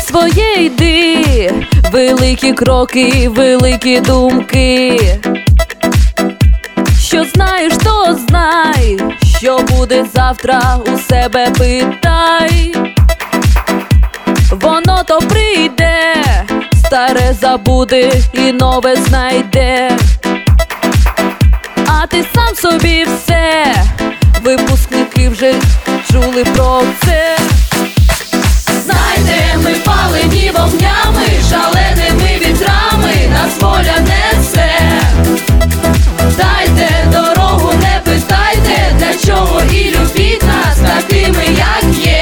своє йди, великі кроки, великі думки. Що знаєш, то знай, що буде завтра, у себе питай. Воно то прийде, старе забуде і нове знайде. А ти сам собі все, випускники вже чули про це. Знайте, ми палені вогнями, шаленими вітрами, нас воля несе. Дайте дорогу, не питайте, для чого, і любіть нас такими, як є.